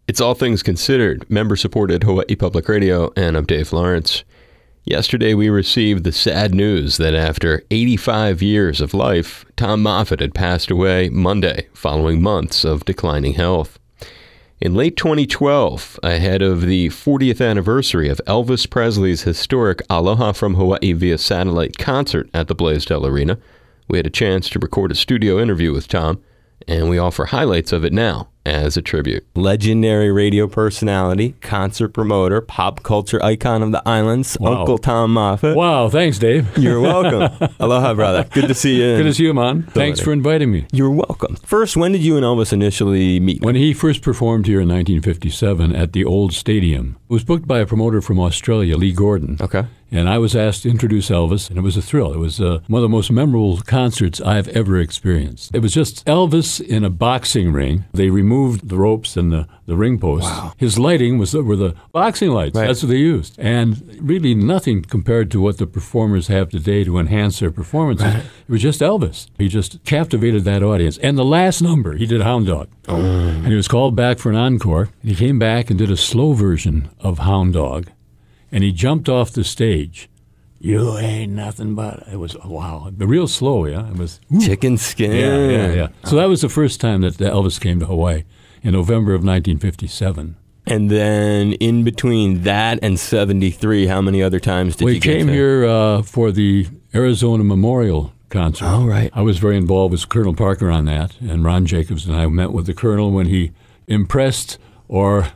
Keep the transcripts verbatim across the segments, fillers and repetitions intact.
It's All Things Considered, member-supported Hawaii Public Radio, and I'm Dave Lawrence. Yesterday, we received the sad news that after eighty-five years of life, Tom Moffett had passed away Monday, following months of declining health. In late twenty twelve, ahead of the fortieth anniversary of Elvis Presley's historic Aloha from Hawaii via satellite concert at the Blaisdell Arena, we had a chance to record a studio interview with Tom, and we offer highlights of it now as a tribute. Legendary radio personality, concert promoter, pop culture icon of the islands, wow. Uncle Tom Moffett. Wow, thanks, Dave. You're welcome. Aloha, brother. Good to see you. Good to see you, man. Thanks for inviting me. You're welcome. First, when did you and Elvis initially meet? When he first performed here in nineteen fifty-seven at the Old Stadium. It was booked by a promoter from Australia, Lee Gordon. Okay. And I was asked to introduce Elvis, and it was a thrill. It was uh, one of the most memorable concerts I've ever experienced. It was just Elvis in a boxing ring. They removed the ropes and the, the ring posts. Wow. His lighting was were the boxing lights. Right. That's what they used. And really nothing compared to what the performers have today to enhance their performances. Right. It was just Elvis. He just captivated that audience. And the last number, he did Hound Dog. Oh. And he was called back for an encore. And he came back and did a slow version of Hound Dog. And he jumped off the stage. You ain't nothing but... It was, wow, real slow, yeah? It was... Ooh. Chicken skin. Yeah, yeah, yeah. So that was the first time that Elvis came to Hawaii in November of nineteen fifty-seven. And then in between that and seventy-three, how many other times did well, you get We came to? here uh, for the Arizona Memorial concert. Oh, right. I was very involved with Colonel Parker on that, and Ron Jacobs and I met with the Colonel when he impressed... or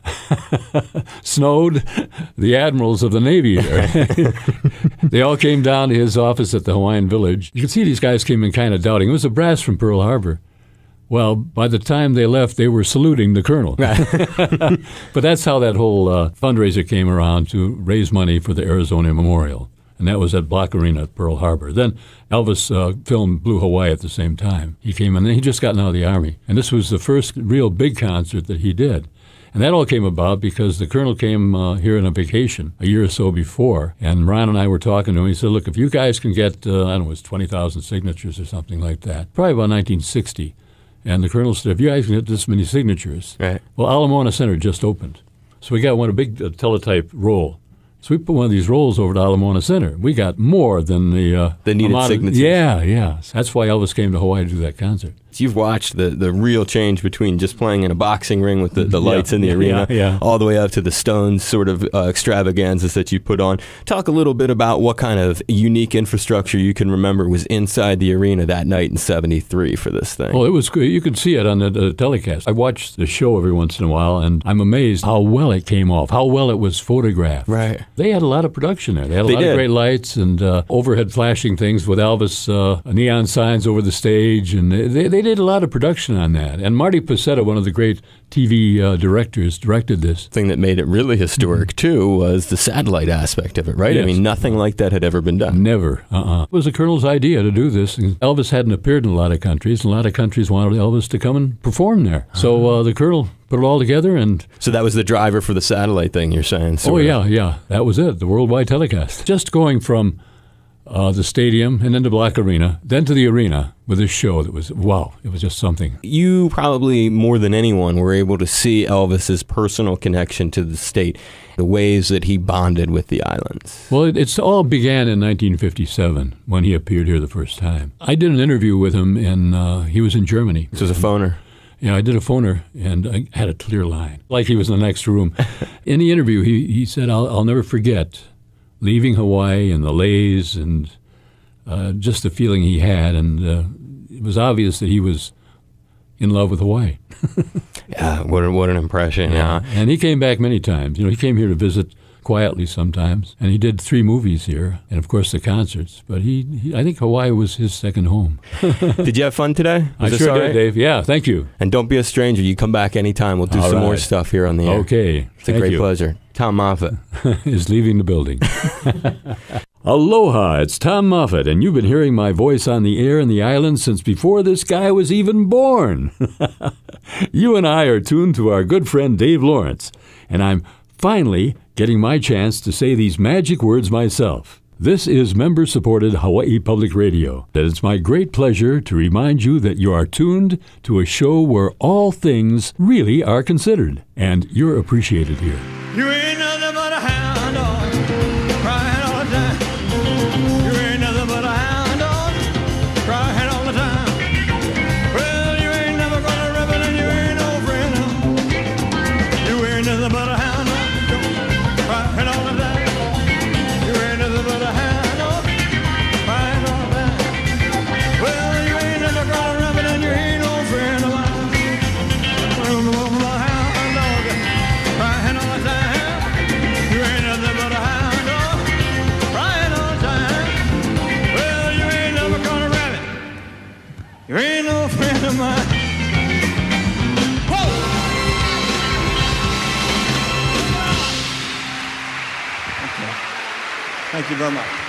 snowed the admirals of the Navy. They all came down to his office at the Hawaiian Village. You could see these guys came in kind of doubting. It was a brass from Pearl Harbor. Well, by the time they left, they were saluting the colonel. But that's how that whole uh, fundraiser came around to raise money for the Arizona Memorial. And that was at Block Arena at Pearl Harbor. Then Elvis uh, filmed Blue Hawaii at the same time. He came in, and he just gotten out of the Army. And this was the first real big concert that he did. And that all came about because the colonel came uh, here on a vacation a year or so before, and Ron and I were talking to him. He said, look, if you guys can get, uh, I don't know, it was twenty thousand signatures or something like that, probably about nineteen sixty. And the colonel said, if you guys can get this many signatures, right. Well, Ala Moana Center just opened. So we got one, a big uh, teletype roll. So we put one of these rolls over to Ala Moana Center. We got more than the... Uh, the needed of, signatures. Yeah, yeah. That's why Elvis came to Hawaii to do that concert. You've watched the, the real change between just playing in a boxing ring with the, the lights yeah, in the yeah, arena yeah, yeah. all the way up to the Stones sort of uh, extravaganzas that you put on. Talk a little bit about what kind of unique infrastructure you can remember was inside the arena that night in seventy-three for this thing. Oh, it was good. You could see it on the, the telecast. I watch the show every once in a while, and I'm amazed how well it came off, how well it was photographed. Right. They had a lot of production there. They had a they lot did. of great lights and uh, overhead flashing things with Elvis uh, neon signs over the stage, and they, they did a lot of production on that. And Marty Pacetta, one of the great T V uh, directors, directed this. The thing that made it really historic, mm-hmm. too, was the satellite aspect of it, right? Yes. I mean, nothing like that had ever been done. Never. Uh-uh. It was the colonel's idea to do this. And Elvis hadn't appeared in a lot of countries, and a lot of countries wanted Elvis to come and perform there. So uh, the colonel put it all together, and... So that was the driver for the satellite thing, you're saying? Oh, yeah, of. yeah. That was it, the worldwide telecast. Just going from uh, the stadium and then to Block Arena, then to the arena with this show that was, wow, it was just something. You probably, more than anyone, were able to see Elvis's personal connection to the state, the ways that he bonded with the islands. Well, it it's all began in nineteen fifty-seven when he appeared here the first time. I did an interview with him, and uh, he was in Germany. This was a phoner. Yeah, I did a phoner, and I had a clear line, like he was in the next room. In the interview, he, he said, I'll, I'll never forget leaving Hawaii and the lays and uh, just the feeling he had, and uh, it was obvious that he was in love with Hawaii. Yeah, what, a, what an impression, yeah. yeah. And he came back many times. You know, he came here to visit quietly sometimes, and he did three movies here, and of course the concerts. But he, he I think Hawaii was his second home. Did you have fun today? Was I sure did, right? Dave. Yeah, thank you. And don't be a stranger. You come back anytime. We'll do all some right. more stuff here on the air. Okay. It's a thank great you. pleasure. Tom Moffett is leaving the building. Aloha, it's Tom Moffett, and you've been hearing my voice on the air in the islands since before this guy was even born. You and I are tuned to our good friend Dave Lawrence, and I'm finally getting my chance to say these magic words myself. This is member-supported Hawaii Public Radio. That it's my great pleasure to remind you that you are tuned to a show where all things really are considered, and you're appreciated here. You ain't nothing but a hound dog, crying all the time. You ain't nothing but a hound dog, crying all the time. Well, you ain't never gonna rub it and you ain't no friend. You ain't nothing but a hound dog, crying all the time. You ain't nothing but a hound dog, crying all the time. Well, you ain't never gonna rub it and you ain't no friend of mine. Well, I'm a hound dog, crying all the time. You ain't nothing but a hound dog, crying all the time. Well, you ain't never gonna rub it. You ain't no friend of mine. Whoa! Okay. Thank you very much.